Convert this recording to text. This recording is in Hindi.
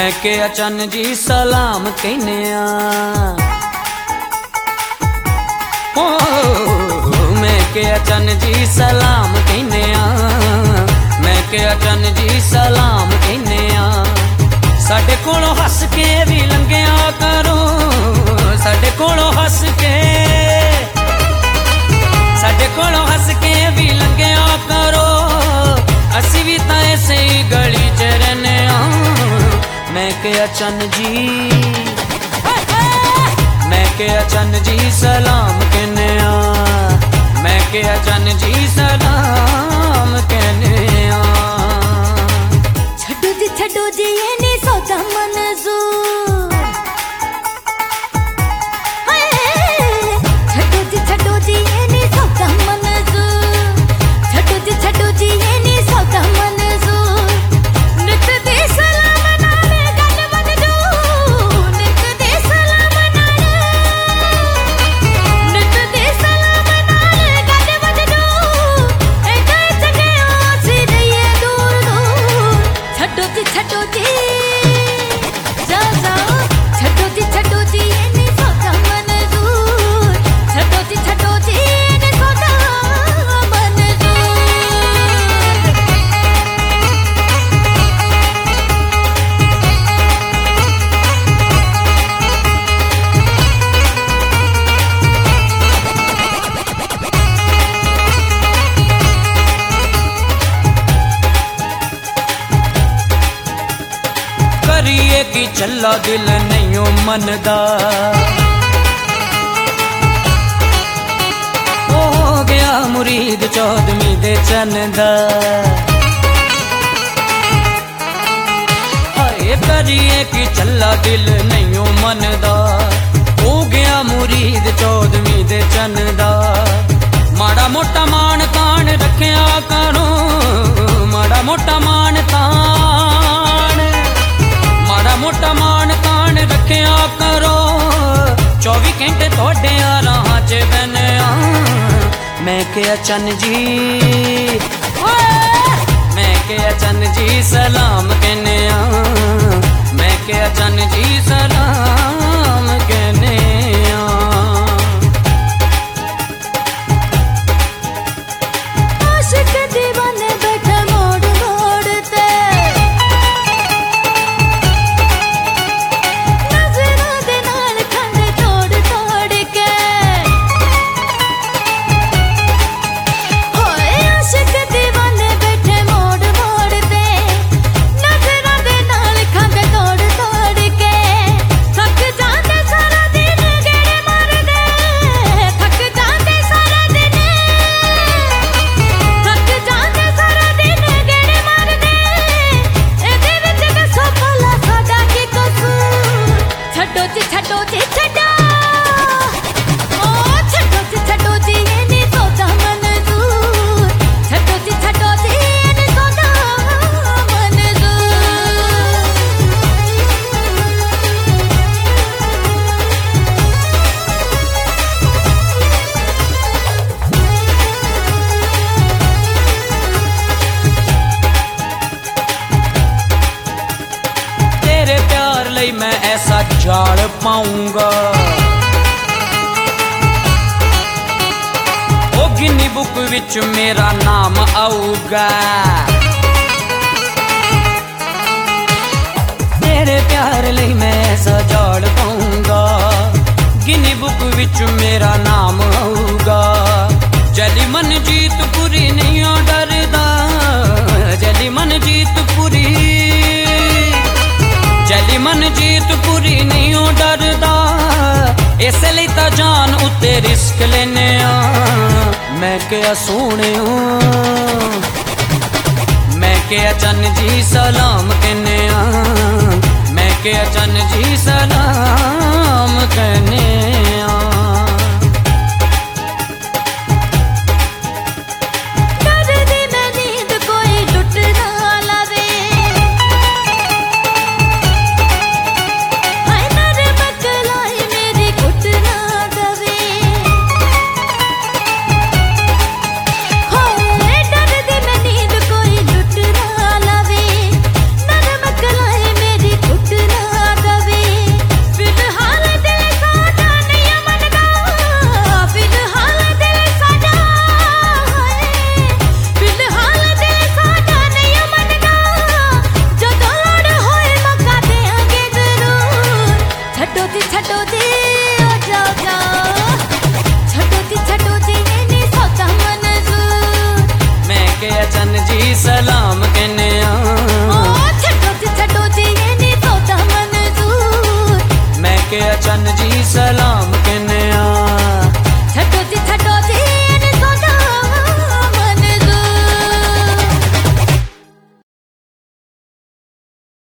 मैं के अचन जी सलाम कहने ओ मैं के अचन जी सलाम कहने मैं के अचन जी सलाम कहने साडे कोलों हस के भी लंघिया करो साडे कोलों हस के साडे कोलों हस के भी लंघिया करो असी भी तां ऐसे ही गली च रहने मैं के अचन जी मैं के अचन जी सलाम कहने मैं के अचन जी सलाम कहने छड्डो जी ये नी सोचा मंजूर छड्डो जी ये नी सोचा मंजूर छड्डो जी ये नी सोचा मंजूर नित दे सलाम नाले गल बद जो नित दे सलाम नाले नित दे सलाम नाले गल बद जो ए कह सके आसी रहिए दूर दूर छड्डो जी जा जा छड्डो जी ये नी सोचा मंजूर छड्डो जी ये नी सोचा मंजूर करिए की चला दिल नहीं मनदा हो गया मुरीद चौदवीं दे चंदा हाय करिए की चला दिल नहीं मनदा हो गया मुरीद चौदवीं दे चंदा माड़ा मोटा मान तान रखिया करो माड़ा मोटा मान तान माड़ा मोटा मान तान रखिया करो 24 घंटे थोड़े राह च बने मैं के अचन जी मैं के अचन जी सलाम कहने मैं के अचन जी सलाम कहने आशिक दीवाने बैठे मोड़ मोड़ ते नजरों दे नाल खंड तोड़ तोड़ के होए आशिक दीवाने बैठे मोड़ मोड़ ते नजरों दे नाल खंड तोड़ तोड़ के थक जाते सारा दिन गेड़े मार दे थक जाते सारा दिन थक जाते सारा दिन गेड़े मार दे एदे विच दसो भला साडा की कसूर छड्डो जी छड्डो ओ छड्डो जी ये नी सोचा मंजूर छड्डो जी ये नी सोचा तेरे प्यार लई मैं ऐसा जाल पाऊंगा ओ गिनी बुक विच मेरा नाम आऊगा तेरे प्यार लई मैं ऐसा जाल पाऊंगा गिनी बुक विच मेरा नाम आऊगा जली मन जीत पूरी नहीं डरदा जली मन जीत पूरी जली मन जीत पूरी नहीं डरदा इसलिए ता जान उत्ते रिस्क लेने मैं क्या सोने मैं क्या अचन जी सलाम कहने मैं क्या अचन जी सलाम कहने